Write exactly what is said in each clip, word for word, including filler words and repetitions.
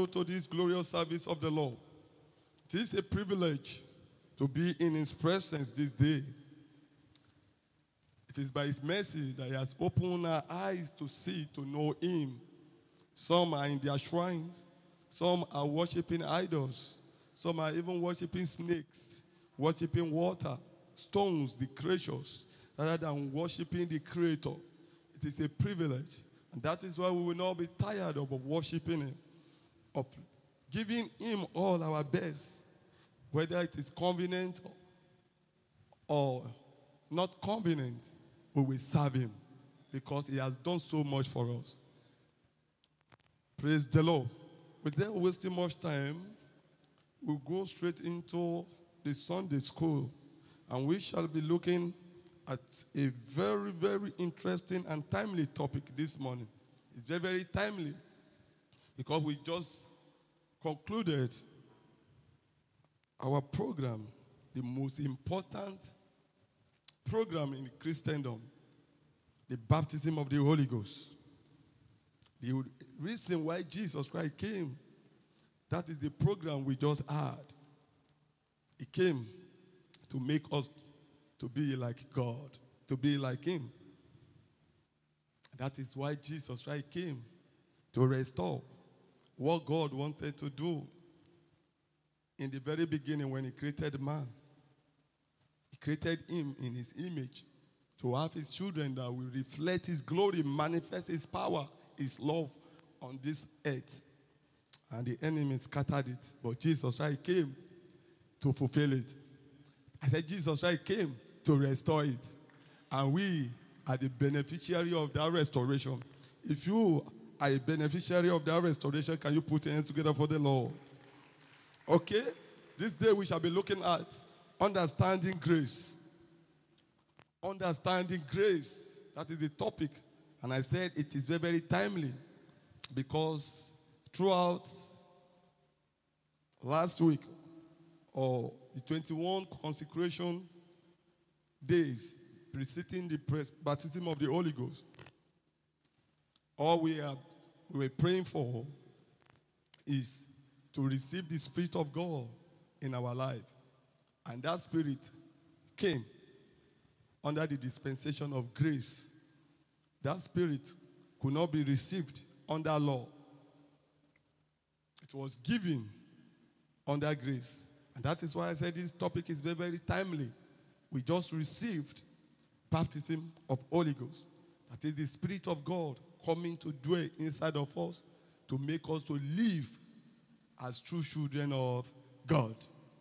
you to this glorious service of the Lord. It is a privilege to be in His presence this day. It is by His mercy that He has opened our eyes to see, to know Him. Some are in their shrines. Some are worshiping idols. Some are even worshiping snakes, worshiping water, stones, the creatures, rather than worshiping the Creator. It is a privilege. And that is why we will not be tired of worshiping Him, of giving Him all our best, whether it is convenient or not convenient, we will serve Him because He has done so much for us. Praise the Lord. Without wasting much time, we'll go straight into the Sunday school, and we shall be looking at a very, very interesting and timely topic this morning. It's very, very timely because we just concluded our program, the most important program in Christendom, the baptism of the Holy Ghost. The reason why Jesus Christ came, that is the program we just had. He came to make us to be like God, to be like Him. That is why Jesus Christ came, to restore what God wanted to do in the very beginning when He created man. He created him in His image to have His children that will reflect His glory, manifest His power, His love on this earth. And the enemy scattered it. But Jesus Christ came to fulfill it. I said Jesus Christ came to restore it. And we are the beneficiary of that restoration. If you are a beneficiary of that restoration, can you put your hands together for the Lord? Okay? This day we shall be looking at understanding grace. Understanding grace. That is the topic. And I said it is very, very timely because throughout last week, or the twenty-one consecration days preceding the baptism of the Holy Ghost, all we, are, we were praying for is to receive the Spirit of God in our life. And that Spirit came under the dispensation of grace. That Spirit could not be received under law. It was given under grace. And that is why I said this topic is very, very timely. We just received baptism of Holy Ghost. That is the Spirit of God coming to dwell inside of us to make us to live as true children of God.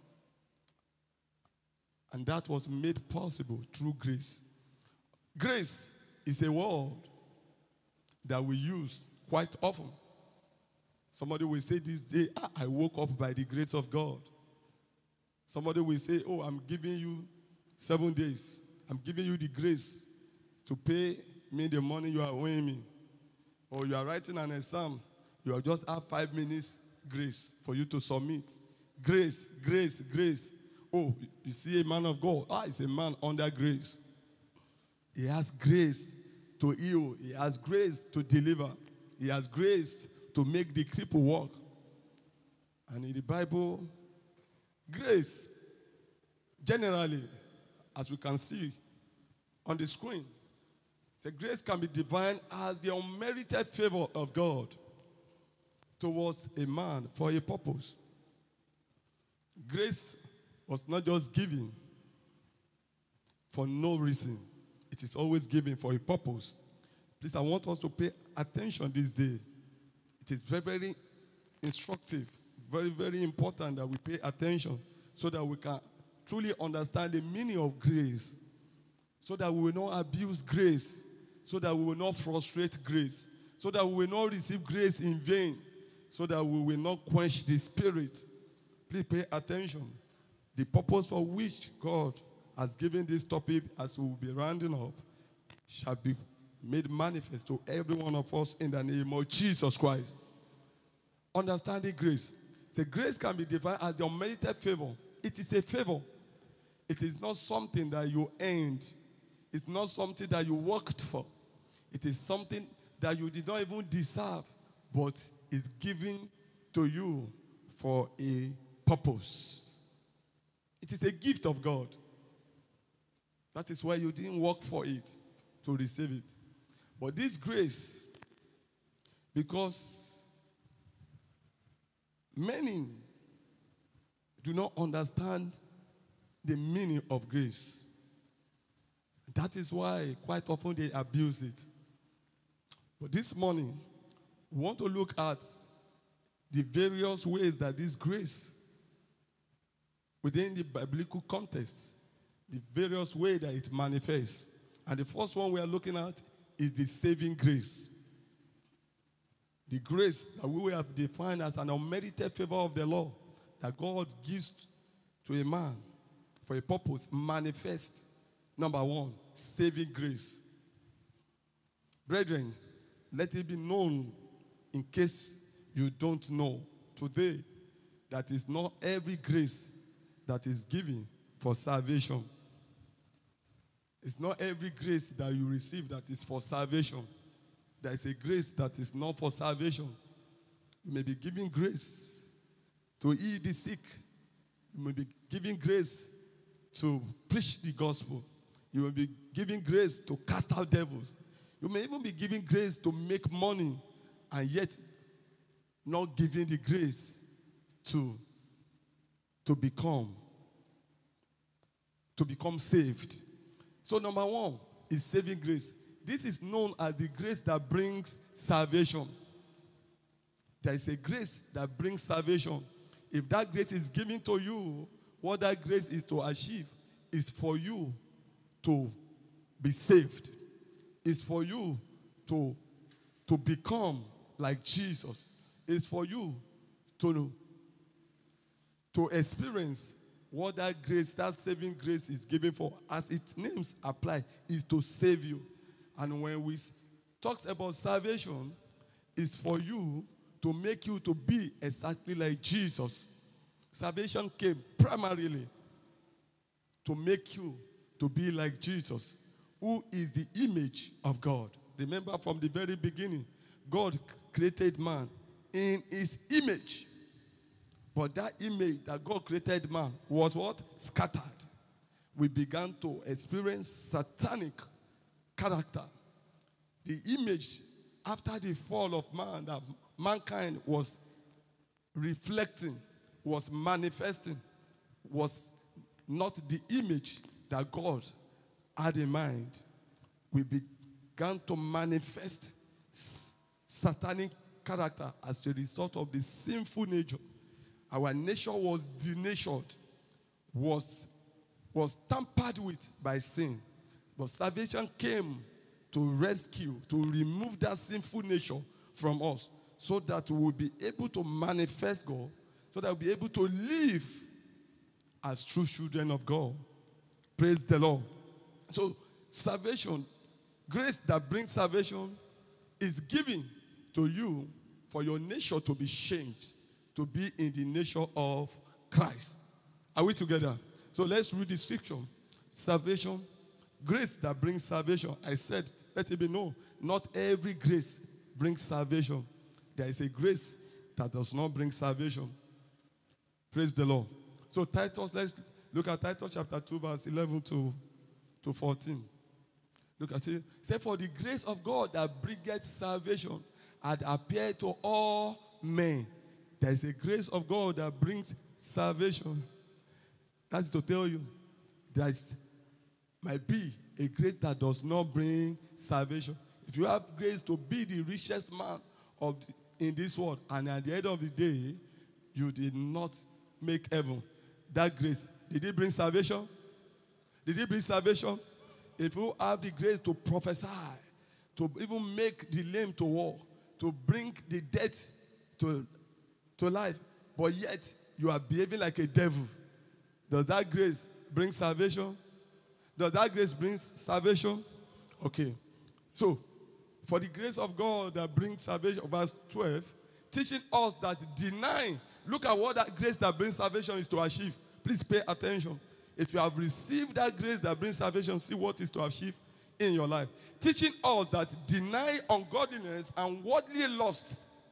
And that was made possible through grace. Grace is a word that we use quite often. Somebody will say this day, ah, I woke up by the grace of God. Somebody will say, oh, I'm giving you seven days. I'm giving you the grace to pay me the money you are owing me. Or you are writing an exam. You just have five minutes grace for you to submit. Grace, grace, grace. Oh, you see a man of God. Ah, it's a man under grace. He has grace to heal. He has grace to deliver. He has grace to make the cripple walk. And in the Bible, grace, generally, as we can see on the screen, the grace can be defined as the unmerited favor of God towards a man for a purpose. Grace was not just given for no reason. It is always given for a purpose. Please, I want us to pay attention this day. It is very, very instructive, very, very important that we pay attention so that we can truly understand the meaning of grace, so that we will not abuse grace, so that we will not frustrate grace, so that we will not receive grace in vain, so that we will not quench the Spirit. Please pay attention. The purpose for which God has given this topic, as we will be rounding up, shall be made manifest to every one of us in the name of Jesus Christ. Understanding grace. So grace can be defined as the unmerited favor. It is a favor. It is not something that you earned. It's not something that you worked for. It is something that you did not even deserve, but is given to you for a purpose. It is a gift of God. That is why you didn't work for it to receive it. But this grace, because many do not understand the meaning of grace. That is why quite often they abuse it. But this morning, we want to look at the various ways that this grace, within the biblical context, the various ways that it manifests. And the first one we are looking at is the saving grace. The grace that we have defined as an unmerited favor of the law that God gives to a man for a purpose manifest. Number one, saving grace. Brethren, let it be known in case you don't know today that is not every grace that is given for salvation. It's not every grace that you receive that is for salvation. There is a grace that is not for salvation. You may be giving grace to heal the sick. You may be giving grace to preach the gospel. You may be giving grace to cast out devils. You may even be giving grace to make money and yet not giving the grace to, to become, to become saved. So number one is saving grace. This is known as the grace that brings salvation. There is a grace that brings salvation. If that grace is given to you, what that grace is to achieve is for you to be saved. It's for you to, to become like Jesus. It's for you to, to experience what that grace, that saving grace is given for. As its names apply, is to save you. And when we talk about salvation, it's for you to make you to be exactly like Jesus. Salvation came primarily to make you to be like Jesus, who is the image of God. Remember from the very beginning, God created man in his image. But that image that God created man was what? Scattered. We began to experience satanic character. The image after the fall of man that mankind was reflecting, was manifesting, was not the image that God had in mind. We began to manifest satanic character as a result of the sinful nature. Our nature was denatured, was, was tampered with by sin. But salvation came to rescue, to remove that sinful nature from us so that we will be able to manifest God, so that we'll be able to live as true children of God. Praise the Lord. So salvation, grace that brings salvation is given to you for your nature to be changed, to be in the nature of Christ. Are we together? So let's read the scripture. Salvation, grace that brings salvation. I said, let it be known, not every grace brings salvation. There is a grace that does not bring salvation. Praise the Lord. So Titus, let's look at Titus chapter two, verse eleven to, to fourteen. Look at it. Say, for the grace of God that bringeth salvation had appeared to all men. There is a grace of God that brings salvation. That's to tell you, there might be a grace that does not bring salvation. If you have grace to be the richest man of the, in this world, and at the end of the day, you did not make heaven, that grace, did it bring salvation? Did it bring salvation? If you have the grace to prophesy, to even make the lame to walk, to bring the dead to, to life, but yet you are behaving like a devil, does that grace bring salvation? Does that grace bring salvation? Okay. So, for the grace of God that brings salvation, verse twelve, teaching us that denying, look at what that grace that brings salvation is to achieve. Please pay attention. If you have received that grace that brings salvation, see what is to achieve in your life. Teaching us that deny ungodliness and worldly lusts.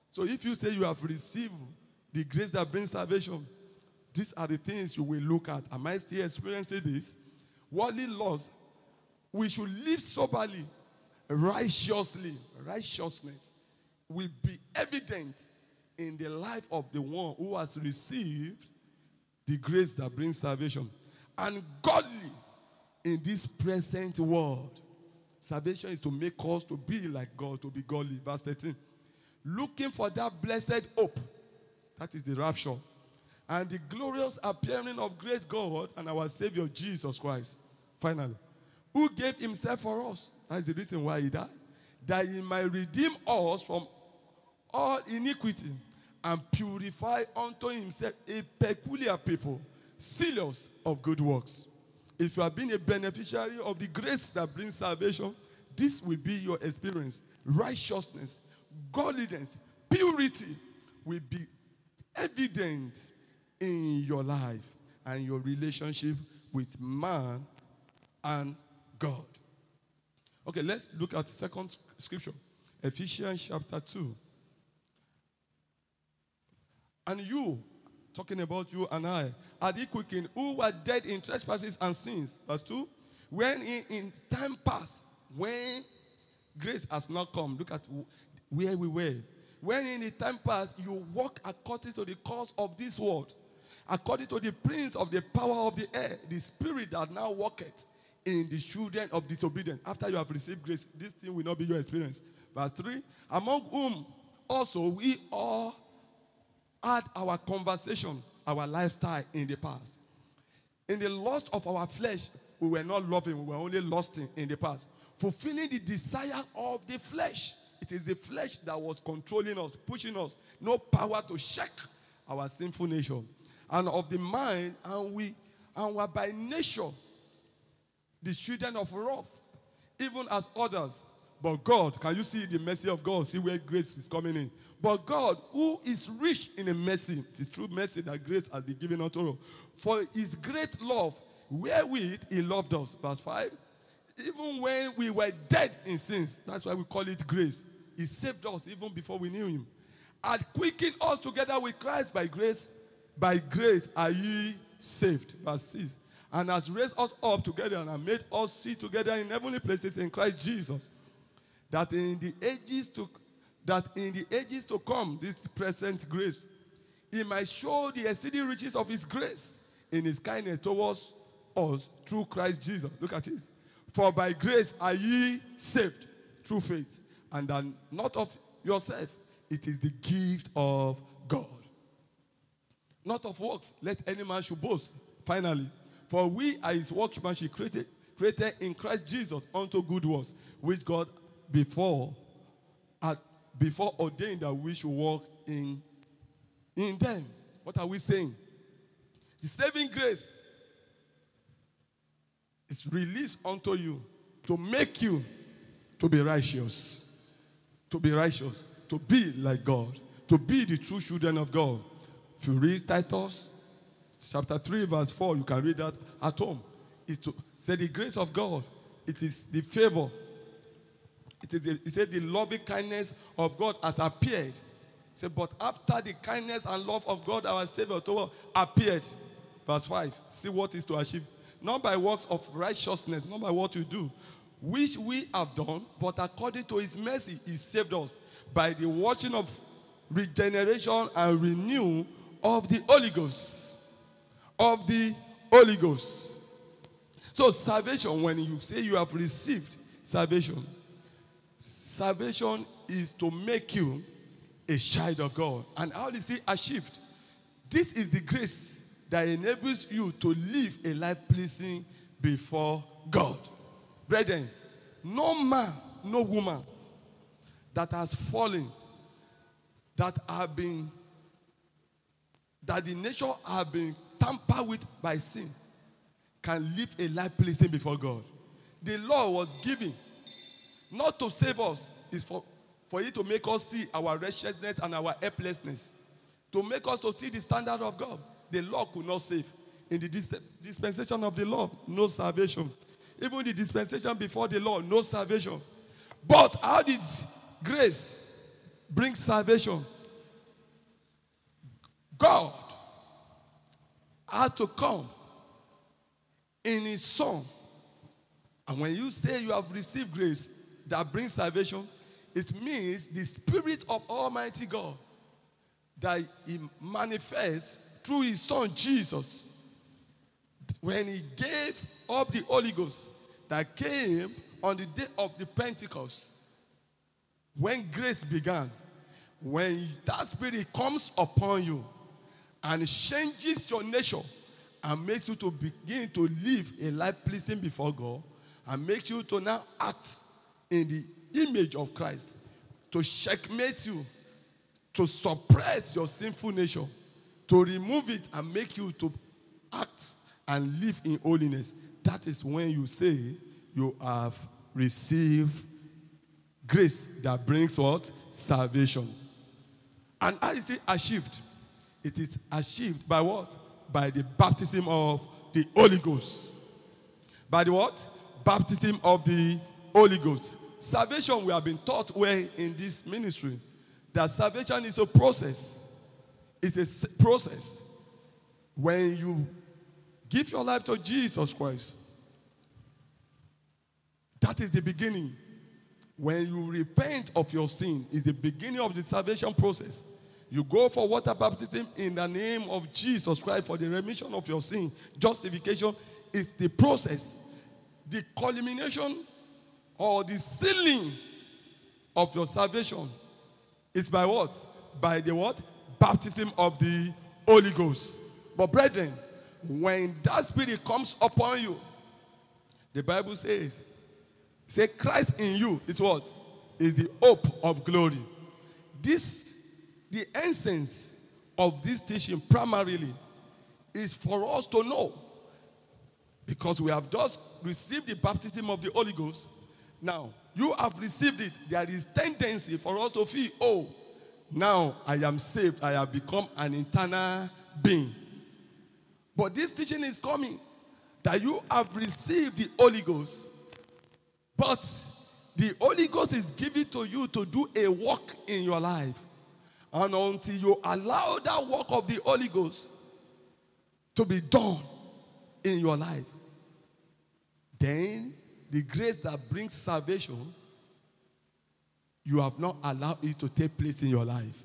So if you say you have received the grace that brings salvation, these are the things you will look at. Am I still experiencing this? Worldly laws. We should live soberly, righteously. Righteousness will be evident in the life of the one who has received the grace that brings salvation. And godly in this present world. Salvation is to make us to be like God, to be godly. Verse thirteen. Looking for that blessed hope. That is the rapture. And the glorious appearing of great God and our Savior Jesus Christ. Finally. Who gave himself for us. That's the reason why he died. That he might redeem us from all iniquity and purify unto himself a peculiar people, zealous of good works. If you have been a beneficiary of the grace that brings salvation, this will be your experience. Righteousness, godliness, purity will be evident in your life and your relationship with man and God. Okay, let's look at the second scripture. Ephesians chapter two. And you, talking about you and I, are the quickened who were dead in trespasses and sins. Verse two. When in, in time past, when grace has not come, look at where we were. When in the time past, you walk according to the course of this world, according to the prince of the power of the air, the spirit that now walketh in the children of disobedience. After you have received grace, this thing will not be your experience. Verse three. Among whom also we all had our conversation, our lifestyle in the past. In the lust of our flesh, we were not loving, we were only lusting in the past. Fulfilling the desire of the flesh. It is the flesh that was controlling us, pushing us. No power to shake our sinful nature. And of the mind, and we and were by nature the children of wrath, even as others. But God, can you see the mercy of God? See where grace is coming in. But God, who is rich in a mercy, it is through mercy that grace has been given unto us. For his great love, wherewith he loved us. Verse five. Even when we were dead in sins, that's why we call it grace. He saved us even before we knew him. Had quickened us together with Christ by grace. By grace are ye saved. Verse six. And has raised us up together and has made us sit together in heavenly places in Christ Jesus. That in the ages to that in the ages to come, this present grace, he might show the exceeding riches of his grace in his kindness towards us through Christ Jesus. Look at this. For by grace are ye saved through faith, and that not of yourself, it is the gift of God. Not of works, let any man should boast. Finally, for we are his workmanship created, created in Christ Jesus unto good works, which God before had before ordained that we should walk in, in them. What are we saying? The saving grace is released unto you to make you to be righteous. To be righteous. To be like God. To be the true children of God. If you read Titus chapter three verse four, you can read that at home. It said the grace of God. It is the favor. It is. It said the loving kindness of God has appeared. It said, but after the kindness and love of God, our Savior toward appeared. Verse five. See what is to achieve. Not by works of righteousness, not by what we do, which we have done, but according to his mercy, he saved us by the washing of regeneration and renew of the Holy Ghost. Of the Holy Ghost. So salvation, when you say you have received salvation, salvation is to make you a child of God. And how is it achieved? This is the grace that enables you to live a life pleasing before God. Brethren, no man, no woman that has fallen, that have been, that the nature have been tampered with by sin, can live a life pleasing before God. The law was given not to save us, it's for, for it to make us see our wretchedness and our helplessness. To make us to see the standard of God. The law could not save. In the dis- dispensation of the law, no salvation. Even the dispensation before the law, no salvation. But how did grace bring salvation? God had to come in his Son. And when you say you have received grace that brings salvation, it means the Spirit of Almighty God that he manifests through his Son Jesus. When he gave up the Holy Ghost that came on the day of the Pentecost, when grace began, when that Spirit comes upon you and changes your nature and makes you to begin to live a life pleasing before God and makes you to now act in the image of Christ, to checkmate you, to suppress your sinful nature, to remove it and make you to act and live in holiness. That is when you say you have received grace that brings what? Salvation. And how is it achieved? It is achieved by what? By the baptism of the Holy Ghost. By the what? Baptism of the Holy Ghost. Salvation, we have been taught well in this ministry that salvation is a process. It's a process. When you give your life to Jesus Christ, that is the beginning. When you repent of your sin, is the beginning of the salvation process. You go for water baptism in the name of Jesus Christ for the remission of your sin. Justification is the process. The culmination or the sealing of your salvation is by what? By the what? Baptism of the Holy Ghost. But brethren, when that Spirit comes upon you, the Bible says, say Christ in you is what? Is the hope of glory. This, the essence of this teaching primarily is for us to know, because we have just received the baptism of the Holy Ghost. Now, you have received it. There is tendency for us to feel, oh, now I am saved. I have become an eternal being. But this teaching is coming that you have received the Holy Ghost. But the Holy Ghost is given to you to do a work in your life. And until you allow that work of the Holy Ghost to be done in your life, then the grace that brings salvation, you have not allowed it to take place in your life.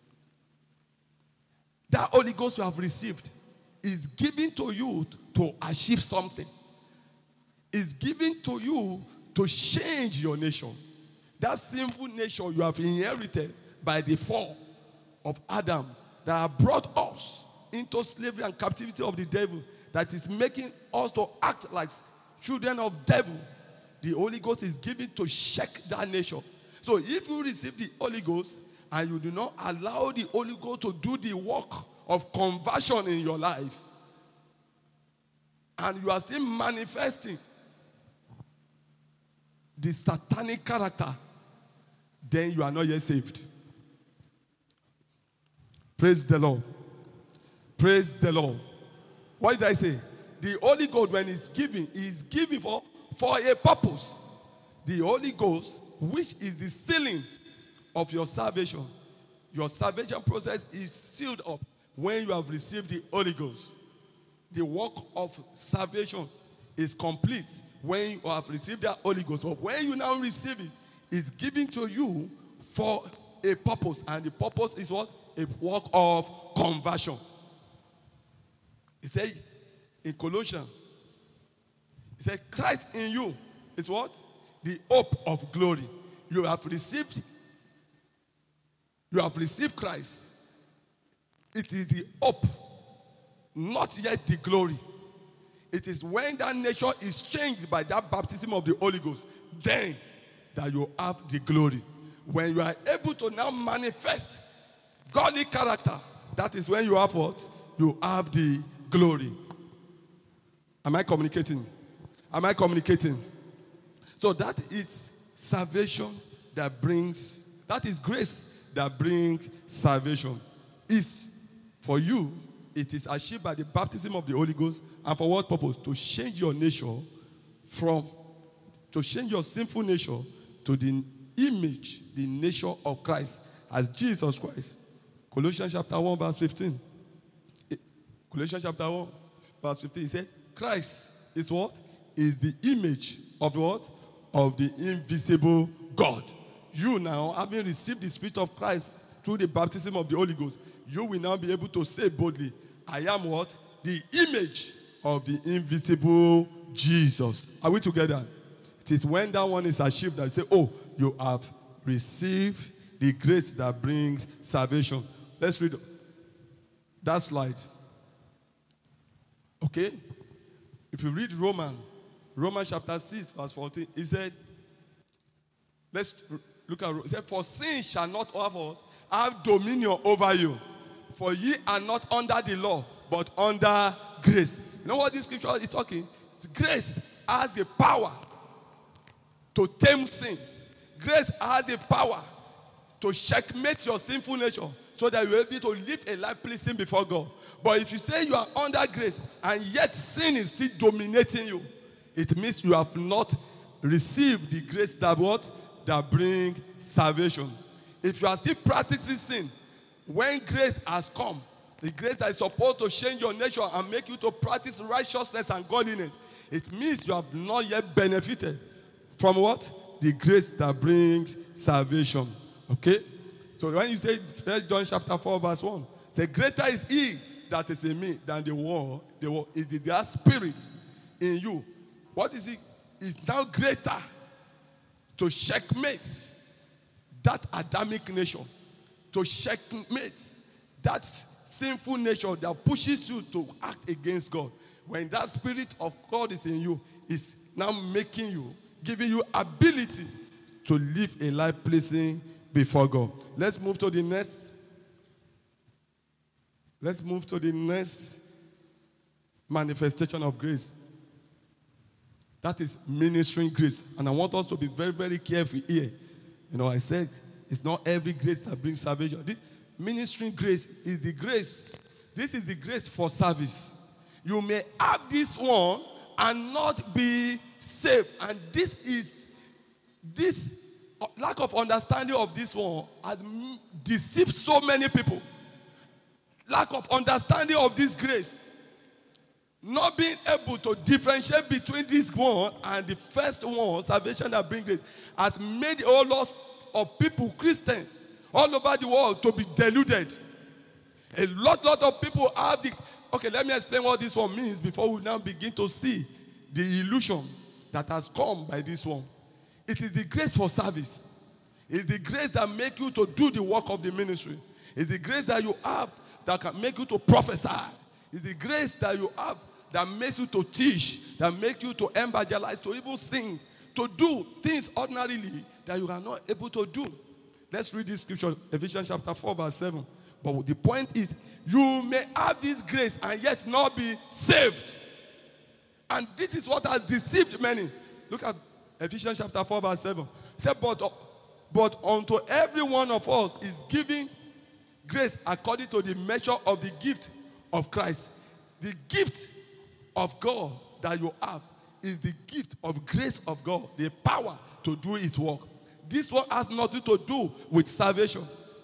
That Holy Ghost you have received is given to you to achieve something. It's given to you to change your nation. That sinful nature you have inherited by the fall of Adam that have brought us into slavery and captivity of the devil, that is making us to act like children of devil. The Holy Ghost is given to check that nature. So if you receive the Holy Ghost and you do not allow the Holy Ghost to do the work of conversion in your life, and you are still manifesting the satanic character, then you are not yet saved. Praise the Lord. Praise the Lord. What did I say? The Holy Ghost, when it's given, is given for, for a purpose. The Holy Ghost, which is the sealing of your salvation. Your salvation process is sealed up when you have received the Holy Ghost. The work of salvation is complete when you have received that Holy Ghost. But when you now receive it, it's given to you for a purpose. And the purpose is what? A work of conversion. It says in Colossians, it said, Christ in you is what? The hope of glory. You have received, you have received Christ. It is the hope, not yet the glory. It is when that nature is changed by that baptism of the Holy Ghost, then that you have the glory. When you are able to now manifest godly character, that is when you have what? You have the glory. Am I communicating? Am I communicating? So that is salvation that brings, that is grace that brings salvation. Is for you, it is achieved by the baptism of the Holy Ghost. And for what purpose? To change your nature from, to change your sinful nature to the image, the nature of Christ, as Jesus Christ. Colossians chapter one verse fifteen. Colossians chapter one, verse fifteen, he said, Christ is what? Is the image of what? Of the invisible God. You now, having received the Spirit of Christ through the baptism of the Holy Ghost, you will now be able to say boldly, I am what? The image of the invisible Jesus. Are we together? It is when that one is achieved that you say, oh, you have received the grace that brings salvation. Let's read that slide. Okay? If you read Romans, Romans chapter six, verse fourteen, he said, let's look at it. He said, for sin shall not have, have dominion over you. For ye are not under the law, but under grace. You know what this scripture is talking? It's grace has the power to tame sin. Grace has the power to checkmate your sinful nature so that you will be able to live a life pleasing before God. But if you say you are under grace and yet sin is still dominating you, it means you have not received the grace that what? That brings salvation. If you are still practicing sin, when grace has come, the grace that is supposed to change your nature and make you to practice righteousness and godliness, it means you have not yet benefited from what? The grace that brings salvation. Okay? So when you say First John chapter four, verse one, say, greater is he that is in me than the world. The world is the their spirit in you. What is it? Is now greater to checkmate that Adamic nature, to checkmate that sinful nature that pushes you to act against God. When that Spirit of God is in you, is now making you, giving you ability to live a life pleasing before God. Let's move to the next. Let's move to the next manifestation of grace. That is ministering grace. And I want us to be very, very careful here. You know, I said it's not every grace that brings salvation. This ministering grace is the grace. This is the grace for service. You may have this one and not be saved. And this is, this lack of understanding of this one has deceived so many people. Lack of understanding of this grace. Not being able to differentiate between this one and the first one, salvation that brings grace, has made a whole lot of people, Christians, all over the world to be deluded. A lot, lot of people have the... Okay, let me explain what this one means before we now begin to see the illusion that has come by this one. It is the grace for service. It's the grace that makes you to do the work of the ministry. It's the grace that you have that can make you to prophesy. It's the grace that you have that makes you to teach, that makes you to evangelize, to even sing, to do things ordinarily that you are not able to do. Let's read this scripture, Ephesians chapter four, verse seven. But the point is, you may have this grace and yet not be saved. And this is what has deceived many. Look at Ephesians chapter four, verse seven. It said, but, but unto every one of us is given grace according to the measure of the gift of Christ. The gift of God that you have is the gift of grace of God, the power to do his work. This one has nothing to do with salvation.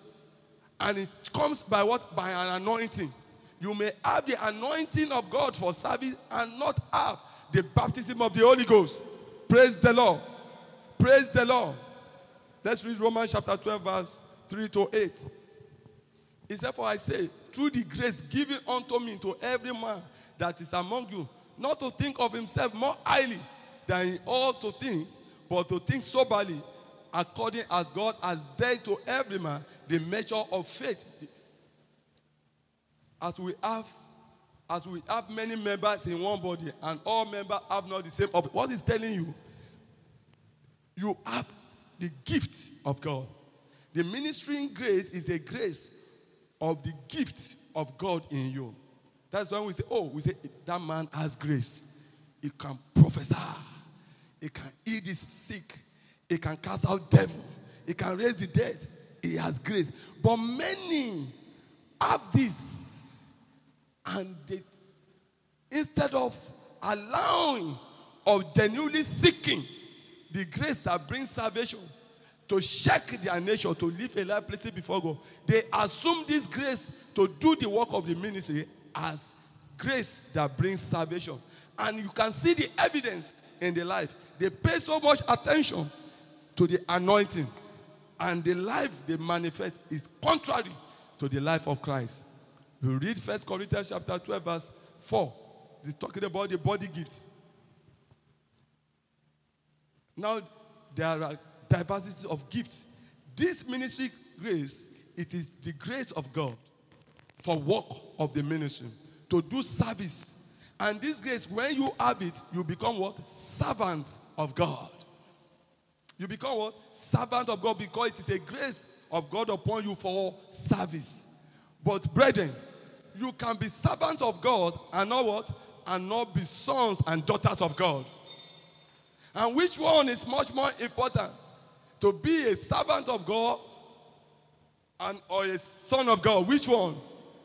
And it comes by what? By an anointing. You may have the anointing of God for service and not have the baptism of the Holy Ghost. Praise the Lord. Praise the Lord. Let's read Romans chapter twelve, verse three to eight. He said, for I say, through the grace given unto me to every man that is among you, not to think of himself more highly than he ought to think, but to think soberly, according as God has dealt to every man the measure of faith. As we have, as we have many members in one body, and all members have not the same office. What he's telling you, you have the gift of God. The ministering grace is a grace of the gift of God in you. That's when we say, oh, we say, that man has grace. He can prophesy. He can heal the sick. He can cast out devil. He can raise the dead. He has grace. But many have this. And they, instead of allowing, of genuinely seeking the grace that brings salvation, to check their nature, to live a life pleasing before God, they assume this grace to do the work of the ministry as grace that brings salvation. And you can see the evidence in the life. They pay so much attention to the anointing. And the life they manifest is contrary to the life of Christ. You read First Corinthians chapter twelve, verse four. It's talking about the body gift. Now, there are diversity of gifts. This ministry grace, it is the grace of God for work of the ministry, to do service. And this grace, when you have it, you become what? Servants of God. You become what? Servant of God, because it is a grace of God upon you for service. But brethren, you can be servants of God and not what? And not be sons and daughters of God. And which one is much more important? To be a servant of God and or a son of God? Which one?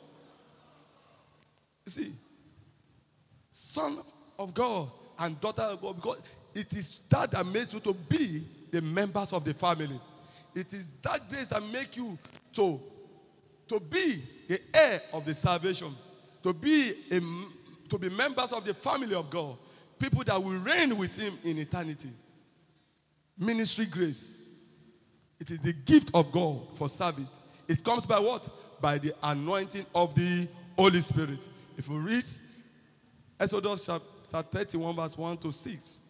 You see, son of God and daughter of God, because it is that that makes you to be the members of the family. It is that grace that makes you to, to be the heir of the salvation, to be a, to be members of the family of God, people that will reign with him in eternity. Ministry grace. It is the gift of God for service. It comes by what? By the anointing of the Holy Spirit. If we read Exodus chapter thirty-one, verse one to six.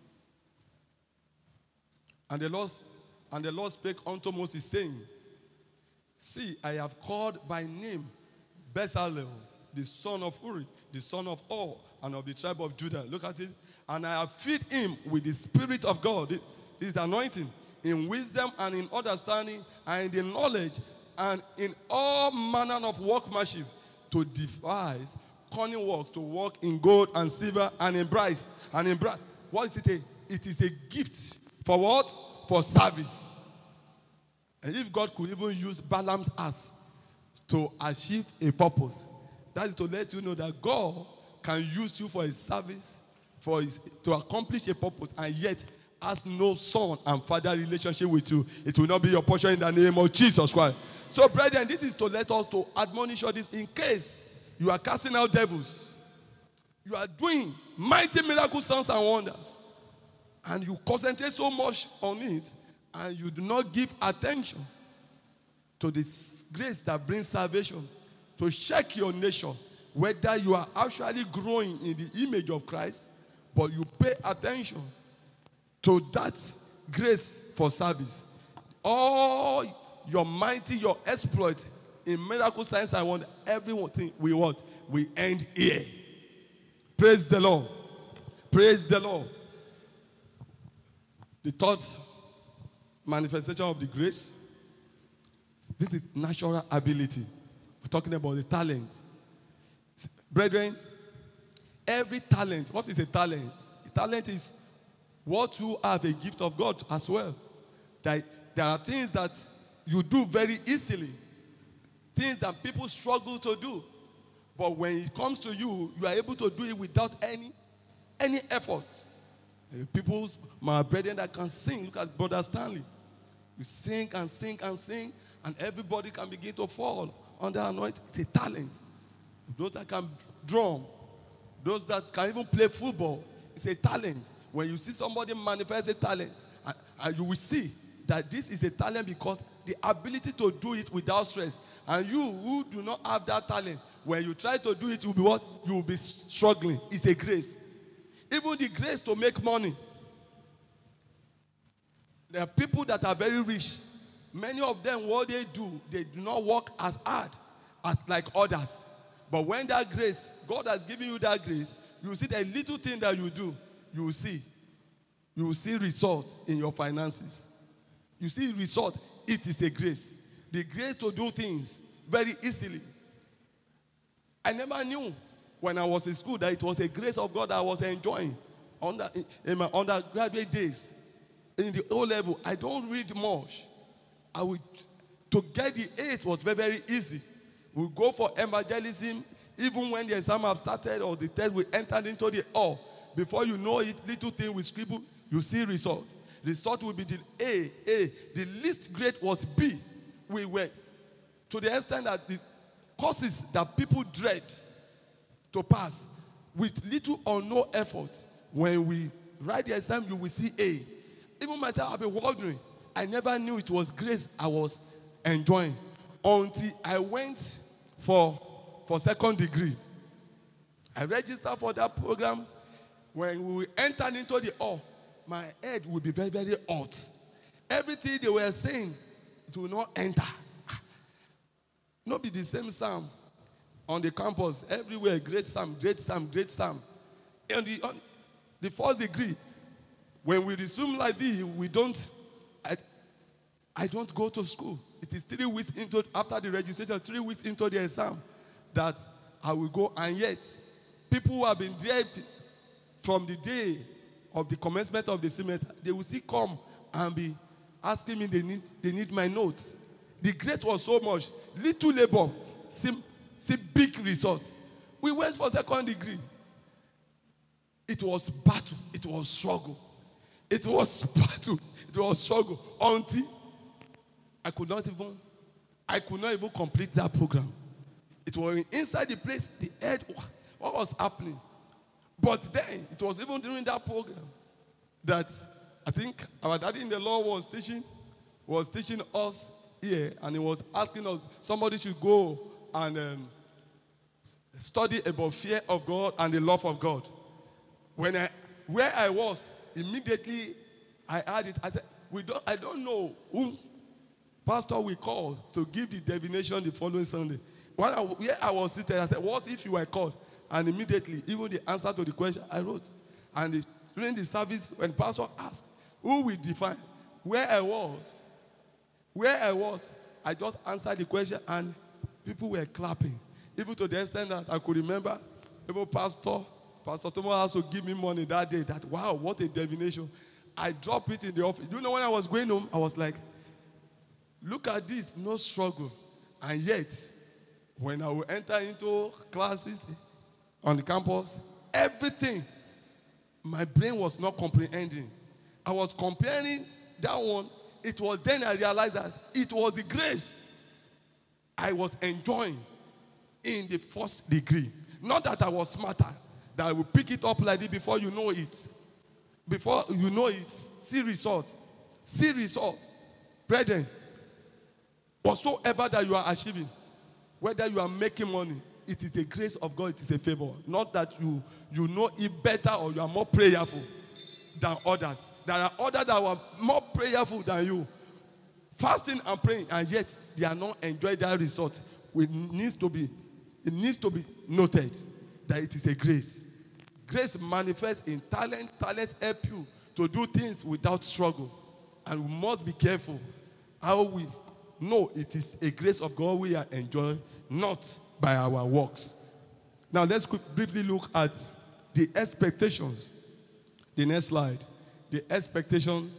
And the Lord, and the Lord spake unto Moses, saying, see, I have called by name Bezalel, the son of Uri, the son of Hur, and of the tribe of Judah. Look at it. And I have filled him with the Spirit of God. This is the anointing. In wisdom and in understanding and in the knowledge and in all manner of workmanship, to devise cunning works, to work in gold and silver and in brass. And in brass. What is it? A, it is a gift. For what? For service. And if God could even use Balaam's ass to achieve a purpose, that is to let you know that God can use you for his service, for his, to accomplish a purpose, and yet has no son and father relationship with you. It will not be your portion in the name of Jesus Christ. So, brethren, this is to let us to admonish all this in case you are casting out devils. You are doing mighty miracle signs and wonders. And you concentrate so much on it, and you do not give attention to this grace that brings salvation. To check your nation, whether you are actually growing in the image of Christ, but you pay attention to that grace for service. All your mighty, your exploit in miracle signs and wonder, everything we want, we end here. Praise the Lord. Praise the Lord. The third manifestation of the grace, this is natural ability. We're talking about the talent. Brethren, every talent, what is a talent? A talent is what you have, a gift of God as well. That there are things that you do very easily, things that people struggle to do. But when it comes to you, you are able to do it without any, any effort. People, my brethren that can sing, look at Brother Stanley. You sing and sing and sing, and everybody can begin to fall under anointing. It's a talent. Those that can drum, those that can even play football, it's a talent. When you see somebody manifest a talent, and, and you will see that this is a talent because the ability to do it without stress. And you who do not have that talent, when you try to do it, you will be what? You will be struggling. It's a grace. Even the grace to make money. There are people that are very rich. Many of them, what they do, they do not work as hard as like others. But when that grace, God has given you that grace, you see the little thing that you do, you will see. You will see result in your finances. You see result, it is a grace. The grace to do things very easily. I never knew when I was in school that it was a grace of God that I was enjoying. Under, in my undergraduate days, in the O level, I don't read much. I would, to get the A's was very, very easy. We go for evangelism, even when the exam have started or the test we entered into the hall. Before you know it, little thing we scribble, you see result. Result will be the A, A. The least grade was B. We were, to the extent that the courses that people dread, to pass with little or no effort. When we write the exam, you will see A. Even myself, I've been wondering. I never knew it was grace I was enjoying until I went for, for second degree. I registered for that program. When we entered into the hall, my head would be very, very hot. Everything they were saying, it will not enter. Not be the same psalm on the campus. Everywhere, great psalm, great psalm, great psalm. And the, on the first degree, when we resume like this, we don't, I, I don't go to school. It is three weeks into, after the registration, three weeks into the exam, that I will go. And yet, people who have been there from the day of the commencement of the semester, they will still come and be asking me they need, they need my notes. The grade was so much. Little labor, see, see big result. We went for second degree. It was battle. It was struggle. It was battle. It was struggle until I could not even, I could not even complete that program. It was inside the place, the head, what was happening? But then, it was even during that program that I think our daddy in the Lord was teaching, was teaching us here, and he was asking us, somebody should go and um, study about fear of God and the love of God. When I, where I was, immediately I had it. I said, we don't, I don't know whom pastor we call to give the divination the following Sunday. When I, where I was seated, I said, what if you were called? And immediately, even the answer to the question, I wrote. And the, during the service, when pastor asked, who will define where I was, where I was, I just answered the question, and people were clapping. Even to the extent that I could remember, even pastor, Pastor Thomas also gave me money that day. That, wow, what a divination. I dropped it in the office. You know, when I was going home, I was like, look at this, no struggle. And yet, when I will enter into classes on the campus, everything, my brain was not comprehending. I was comparing that one. It was then I realized that it was the grace I was enjoying in the first degree. Not that I was smarter, that I will pick it up like this before you know it. Before you know it, see result. See result. Brethren, whatsoever that you are achieving, whether you are making money, it is the grace of God, it is a favor. Not that you, you know it better or you are more prayerful than others. There are others that are more prayerful than you, fasting and praying, and yet they are not enjoying that result. It needs to be, it needs to be noted that it is a grace. Grace manifests in talent. Talents help you to do things without struggle. And we must be careful how we know it is a grace of God we are enjoying, not by our works. Now let's quick, briefly look at the expectations. The next slide. The expectation.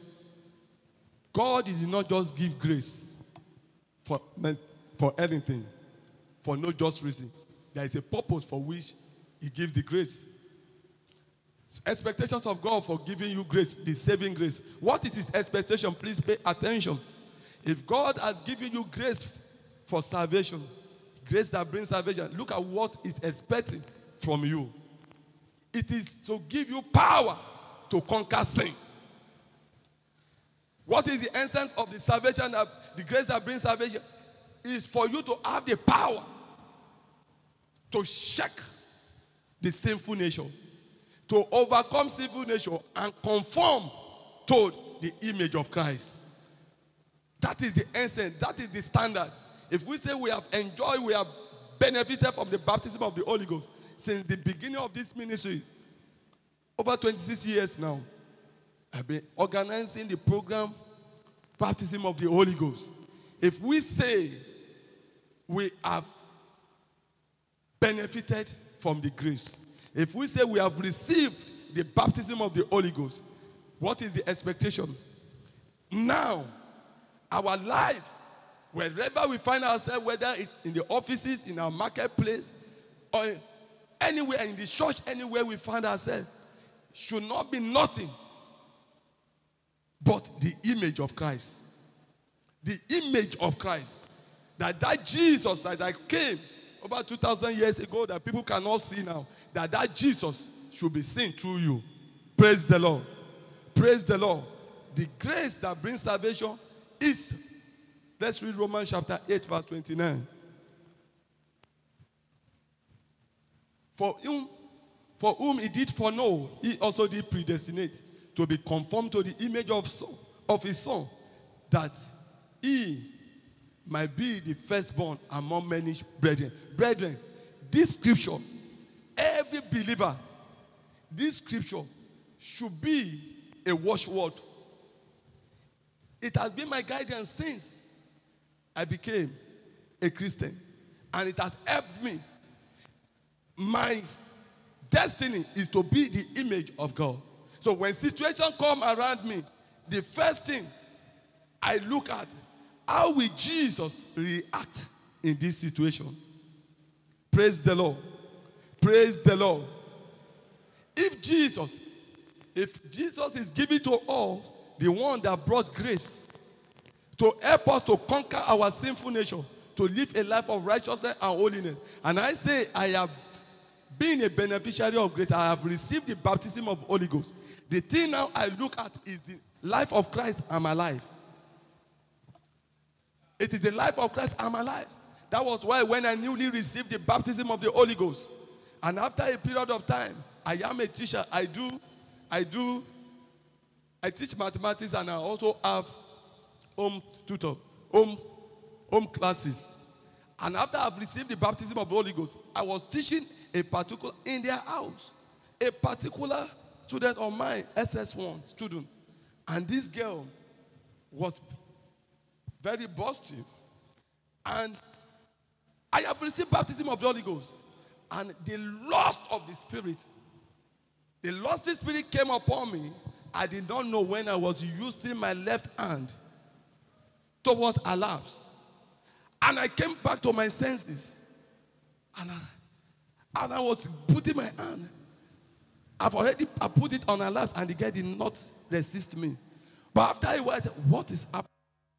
God did not just give grace for, for anything, for no just reason. There is a purpose for which he gives the grace. Expectations of God for giving you grace, the saving grace. What is his expectation? Please pay attention. If God has given you grace for salvation, grace that brings salvation, look at what he's expecting from you. It is to give you power to conquer sin. What is the essence of the salvation, that, the grace that brings salvation? Is for you to have the power to shake the sinful nature, to overcome sinful nature and conform to the image of Christ. That is the essence. That is the standard. If we say we have enjoyed, we have benefited from the baptism of the Holy Ghost since the beginning of this ministry, over twenty-six years now, I've been organizing the program, Baptism of the Holy Ghost. If we say we have benefited from the grace, if we say we have received the baptism of the Holy Ghost, what is the expectation? Now, our life, wherever we find ourselves, whether it's in the offices, in our marketplace, or anywhere in the church, anywhere we find ourselves, should not be nothing but the image of Christ. The image of Christ. That that Jesus that I came over two thousand years ago that people cannot see now, that that Jesus should be seen through you. Praise the Lord. Praise the Lord. The grace that brings salvation is, let's read Romans chapter eight, verse twenty-nine. For whom, for whom he did foreknow, he also did predestinate to be conformed to the image of, son, of his son, that he might be the firstborn among many brethren. Brethren, this scripture, every believer, this scripture should be a watchword. It has been my guidance since I became a Christian, and it has helped me. My destiny is to be the image of God. So when situations come around me, the first thing I look at, how will Jesus react in this situation? Praise the Lord. Praise the Lord. If Jesus, if Jesus is given to us, the one that brought grace to help us to conquer our sinful nature, to live a life of righteousness and holiness, and I say I have been a beneficiary of grace, I have received the baptism of Holy Ghost. The thing now I look at is the life of Christ and my life. It is the life of Christ and my life. That was why when I newly received the baptism of the Holy Ghost, and after a period of time, I am a teacher. I do, I do, I teach mathematics, and I also have home tutor, home, home classes. And after I've received the baptism of the Holy Ghost, I was teaching a particular, in their house, a particular student of mine, S S one student. And this girl was very boasting. And I have received baptism of the Holy Ghost. And the lust of the Spirit, the lust of the Spirit came upon me. I did not know when I was using my left hand towards her laps. And I came back to my senses. And I, and I was putting my hand. I've already I put it on her laps, and the girl did not resist me. But after I went, what is happening?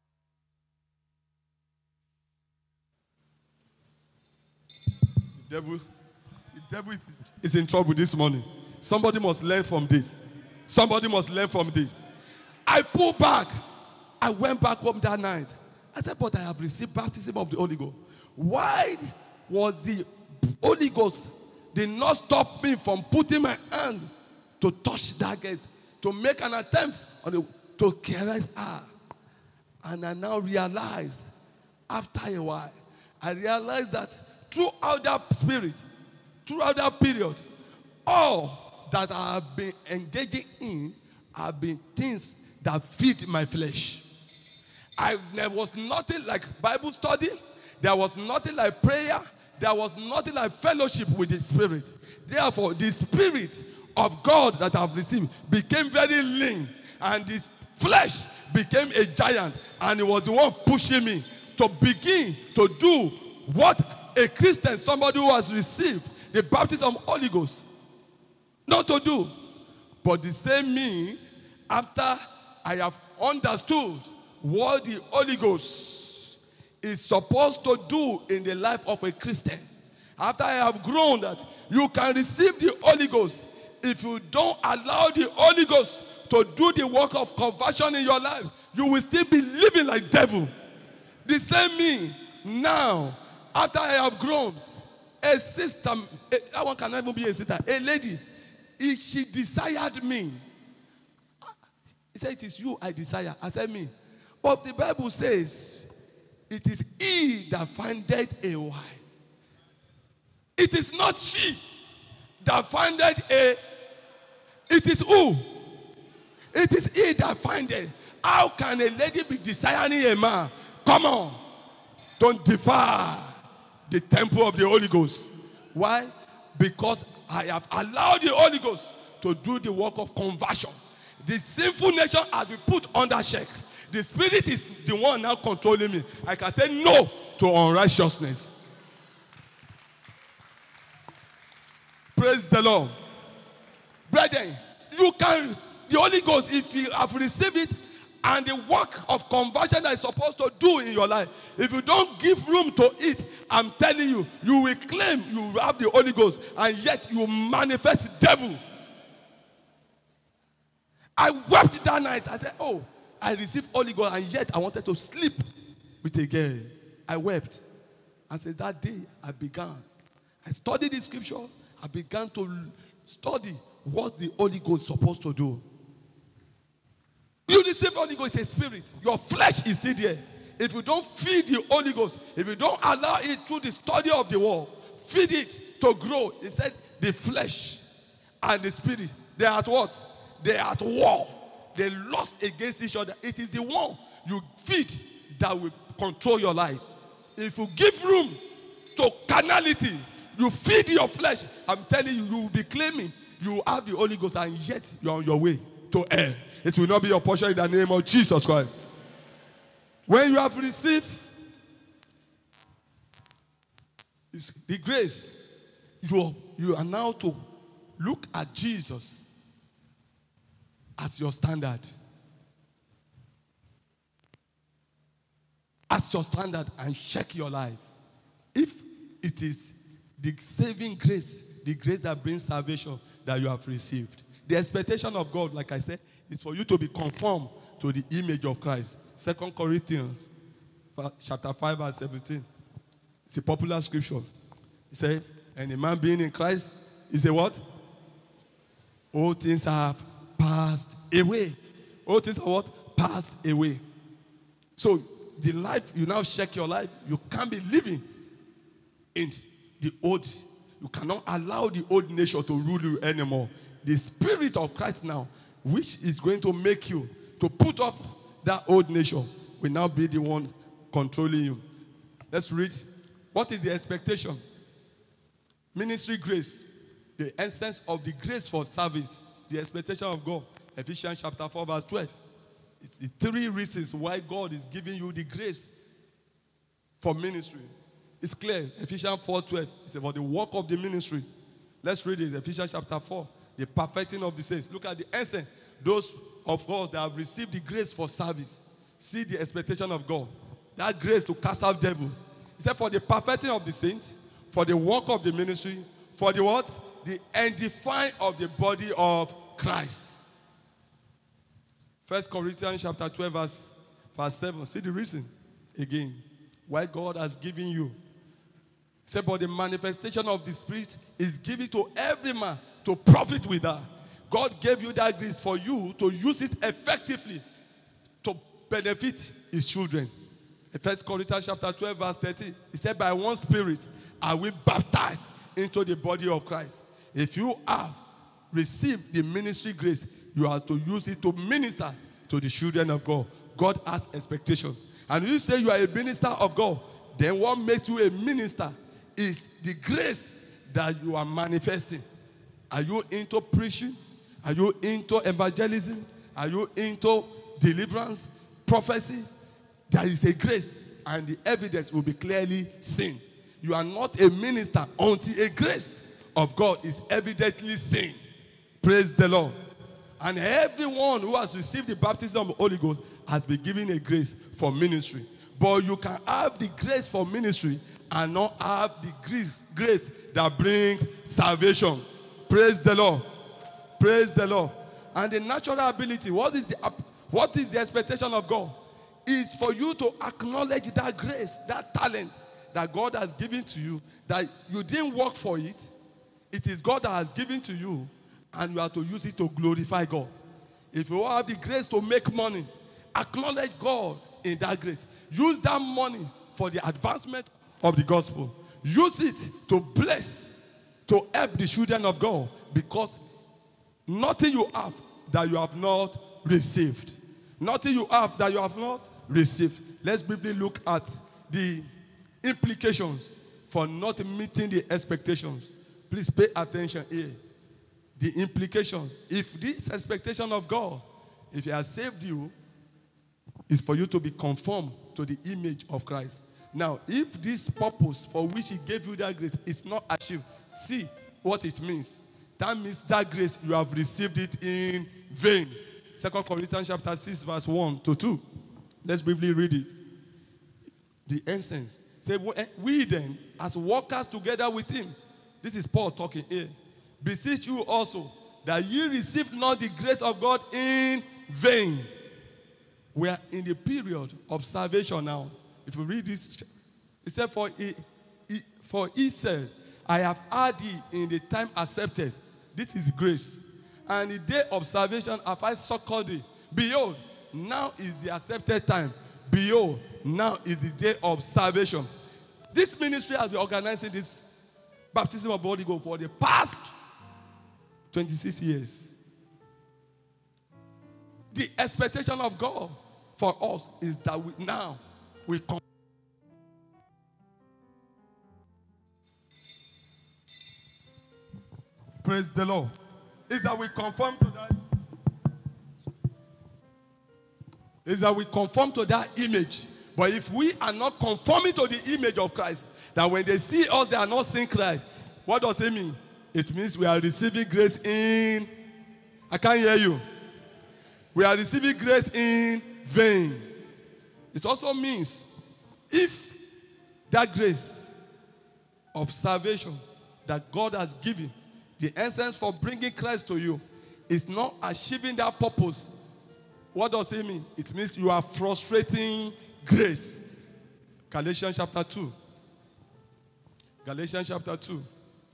The devil, the devil is, is in trouble this morning. Somebody must learn from this. Somebody must learn from this. I pulled back. I went back home that night. I said, but I have received baptism of the Holy Ghost. Why was the Holy Ghost did not stop me from putting my hand to touch that gate, to make an attempt on the, to caress her? And I now realized, after a while, I realized that throughout that spirit, throughout that period, all that I have been engaging in have been things that feed my flesh. I, there was nothing like Bible study. There was nothing like prayer. There was nothing like fellowship with the Spirit. Therefore, the Spirit of God that I've received became very lean. And this flesh became a giant. And it was the one pushing me to begin to do what a Christian, somebody who has received the baptism of Holy Ghost, not to do. But the same me, after I have understood what the Holy Ghost is supposed to do in the life of a Christian, after I have grown that you can receive the Holy Ghost, if you don't allow the Holy Ghost to do the work of conversion in your life, you will still be living like devil. The same me now, after I have grown, a sister, a, that one cannot even be a sister, a lady, he, she desired me. He said, it is you I desire. I said, me. But the Bible says, it is he that findeth a wife. It is not she that findeth a, it is who? It is he that findeth. How can a lady be desiring a man? Come on. Don't defy the temple of the Holy Ghost. Why? Because I have allowed the Holy Ghost to do the work of conversion. The sinful nature has been put under check. The Spirit is the one now controlling me. I can say no to unrighteousness. Praise the Lord. Brethren, you can, the Holy Ghost, if you have received it, and the work of conversion that is supposed to do in your life, if you don't give room to it I'm telling you, you will claim you have the Holy Ghost, and yet you manifest devil. I wept that night. I said, oh, I received Holy Ghost, and yet I wanted to sleep with a girl. I wept. I said, that day I began. I studied the scripture. I began to study what the Holy Ghost is supposed to do. You receive Holy Ghost, it's a spirit. Your flesh is still there. If you don't feed the Holy Ghost, if you don't allow it through the study of the word, feed it to grow. He said the flesh and the spirit, they are at what? They are at war. They lost against each other. It is the one you feed that will control your life. If you give room to carnality, you feed your flesh, I'm telling you, you will be claiming you have the Holy Ghost, and yet you're on your way to hell. It will not be your portion in the name of Jesus Christ. When you have received the grace, you, you are now to look at Jesus as your standard. As your standard, and check your life. If it is the saving grace, the grace that brings salvation that you have received. The expectation of God, like I said, is for you to be conformed to the image of Christ. Second Corinthians chapter five verse seventeen. It's a popular scripture. It says, and a man being in Christ is a what? All things have passed away. All things are what? Passed away. So the life, you now check your life, you can't be living in the old. You cannot allow the old nature to rule you anymore. The Spirit of Christ now, which is going to make you to put off that old nature, will now be the one controlling you. Let's read. What is the expectation? Ministry grace. The essence of the grace for service. The expectation of God. Ephesians chapter four verse twelve. It's the three reasons why God is giving you the grace for ministry. It's clear. Ephesians four twelve. It's about the work of the ministry. Let's read it. Ephesians chapter four. The perfecting of the saints. Look at the essence. Those of us that have received the grace for service. See the expectation of God. That grace to cast out devil. He said for the perfecting of the saints, for the work of the ministry, for the what? The edifying of the body of Christ. First Corinthians chapter twelve verse, verse seven. See the reason again why God has given you. He said, but the manifestation of the Spirit is given to every man to profit with that. God gave you that grace for you to use it effectively to benefit his children. First Corinthians chapter twelve verse thirteen. He said, by one Spirit are we baptized into the body of Christ. If you have received the ministry grace, you have to use it to minister to the children of God. God has expectation. And you say you are a minister of God, then what makes you a minister is the grace that you are manifesting. Are you into preaching? Are you into evangelism? Are you into deliverance, prophecy? There is a grace, and the evidence will be clearly seen. You are not a minister until a grace of God is evidently seen. Praise the Lord. And everyone who has received the baptism of the Holy Ghost has been given a grace for ministry. But you can have the grace for ministry and not have the grace, grace that brings salvation. Praise the Lord. Praise the Lord. And the natural ability, what is the, what is the expectation of God? Is for you to acknowledge that grace, that talent that God has given to you, that you didn't work for it. It is God that has given to you, and you have to use it to glorify God. If you have the grace to make money, acknowledge God in that grace. Use that money for the advancement of the gospel. Use it to bless, to help the children of God, because nothing you have that you have not received. Nothing you have that you have not received. Let's briefly look at the implications for not meeting the expectations. Please pay attention here. The implications. If this expectation of God, if He has saved you, is for you to be conformed to the image of Christ. Now, if this purpose for which He gave you that grace is not achieved, see what it means. That means that grace, you have received it in vain. Second Corinthians chapter six, verse one to two. Let's briefly read it. The essence. Say, we then, as workers together with him, this is Paul talking here, beseech you also that ye receive not the grace of God in vain. We are in the period of salvation now. If you read this, it said, for he, he, for he said, I have had thee in the time accepted. This is grace. And the day of salvation have I succored thee. Behold, now is the accepted time. Behold, now is the day of salvation. This ministry has been organizing this baptism of the Holy Ghost for the past twenty-six years. The expectation of God for us is that we now we come. Praise the Lord. Is that we conform to that. Is that we conform to that image. But if we are not conforming to the image of Christ, that when they see us, they are not seeing Christ. What does it mean? It means we are receiving grace in, I can't hear you. We are receiving grace in vain. It also means if that grace of salvation that God has given, the essence for bringing Christ to you, is not achieving that purpose, what does it mean? It means you are frustrating grace. Galatians chapter two. Galatians chapter two.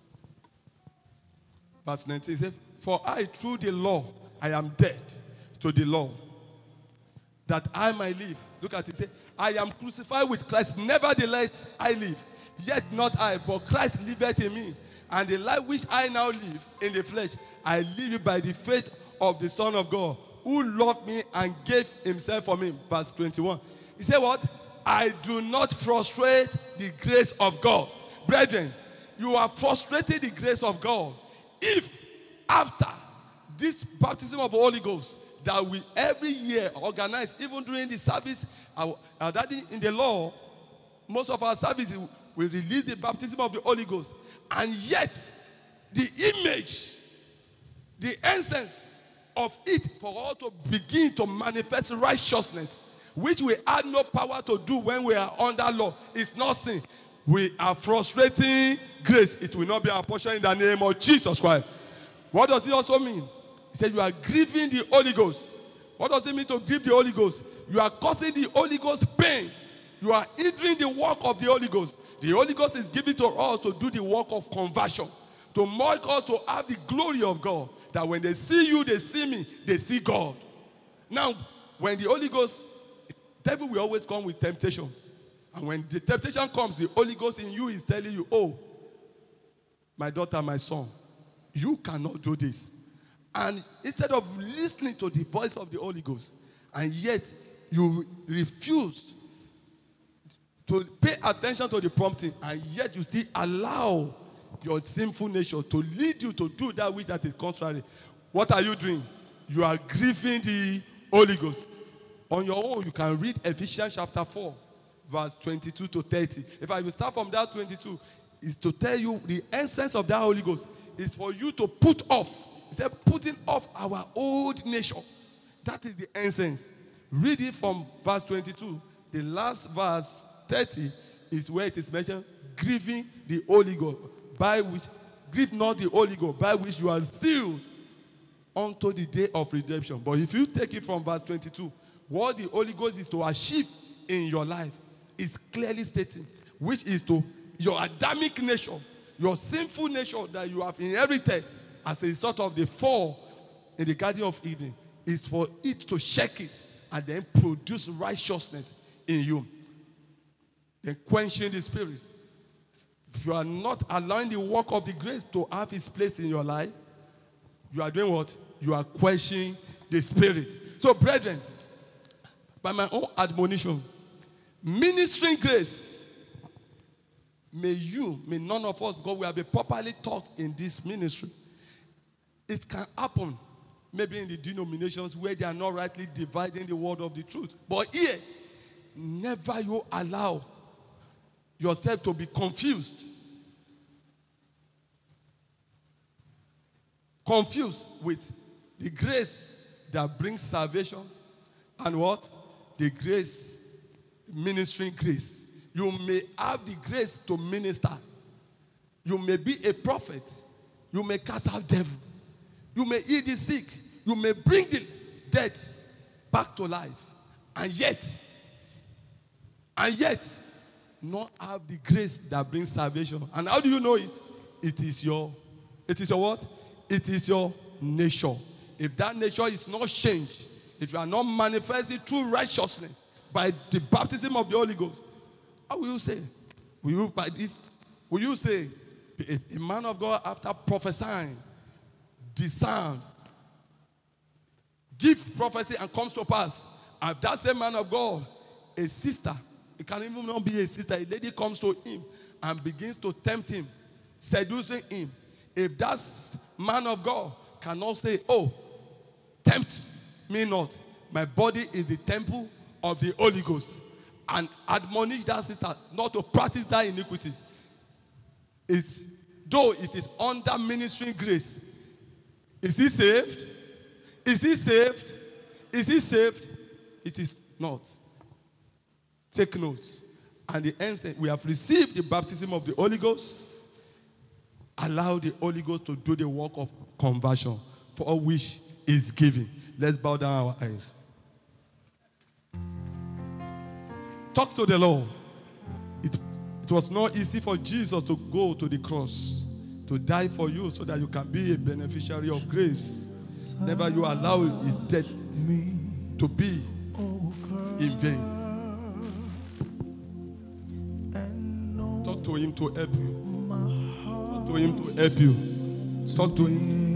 Verse nineteen says, for I through the law, I am dead to the law, that I might live. Look at it. Say, I am crucified with Christ. Nevertheless, I live. Yet not I, but Christ liveth in me. And the life which I now live in the flesh, I live by the faith of the Son of God, who loved me and gave himself for me. Verse twenty-one. He said what? I do not frustrate the grace of God. Brethren, you are frustrating the grace of God if after this baptism of the Holy Ghost that we every year organize, even during the service, our, our daddy in the law, most of our services we release the baptism of the Holy Ghost, and yet the image, the essence of it for all to begin to manifest righteousness, which we had no power to do when we are under law, is not sin. We are frustrating grace. It will not be our portion in the name of Jesus Christ. What does it also mean? He said you are grieving the Holy Ghost. What does it mean to grieve the Holy Ghost? You are causing the Holy Ghost pain. You are hindering the work of the Holy Ghost. The Holy Ghost is given to us to do the work of conversion, to make us to have the glory of God. That when they see you, they see me, they see God. Now, when the Holy Ghost, the devil will always come with temptation. And when the temptation comes, the Holy Ghost in you is telling you, oh, my daughter, my son, you cannot do this. And instead of listening to the voice of the Holy Ghost, and yet you refuse to pay attention to the prompting, and yet you still allow your sinful nature to lead you to do that which that is contrary. What are you doing? You are grieving the Holy Ghost. On your own, you can read Ephesians chapter four, verse twenty-two to thirty. If I will start from that twenty-two, is to tell you the essence of that Holy Ghost is for you to put off. He said, putting off our old nature. That is the essence. Read it from verse twenty-two. The last verse, thirty, is where it is mentioned, grieving the Holy Ghost, by which, grieve not the Holy Ghost, by which you are sealed unto the day of redemption. But if you take it from verse twenty-two, what the Holy Ghost is to achieve in your life is clearly stating, which is to your Adamic nature, your sinful nature that you have inherited as a result of the fall in the Garden of Eden, is for it to check it and then produce righteousness in you. Then quenching the spirit. If you are not allowing the work of the grace to have its place in your life, you are doing what? You are quenching the spirit. So, brethren, by my own admonition, ministering grace, may you, may none of us, because we have been properly taught in this ministry. It can happen, maybe in the denominations where they are not rightly dividing the word of the truth. But here, never you allow yourself to be confused. Confused with the grace that brings salvation and what? The grace, ministering grace. You may have the grace to minister. You may be a prophet. You may cast out devil. You may heal the sick. You may bring the dead back to life. And yet, and yet, not have the grace that brings salvation. And how do you know it? It is your, it is your what? It is your nature. If that nature is not changed, if you are not manifesting true righteousness by the baptism of the Holy Ghost, how will you say? Will you by this? Will you say a, a man of God after prophesying, discern, give prophecy and comes to pass? And if that same man of God, a sister, it can even not be a sister, a lady comes to him and begins to tempt him, seducing him. If that man of God cannot say, oh, tempt me not, my body is the temple of the Holy Ghost, and admonish that sister not to practice that iniquities, it's, though it is under ministering grace, is he saved? Is he saved? Is he saved? It is not. Take note. And the answer, we have received the baptism of the Holy Ghost. Allow the Holy Ghost to do the work of conversion for which is given. Let's bow down our eyes. Talk to the Lord. It, it was not easy for Jesus to go to the cross, to die for you so that you can be a beneficiary of grace. Never you allow his death to be in vain. Talk to him to help you. Talk to him to help you. Talk to him.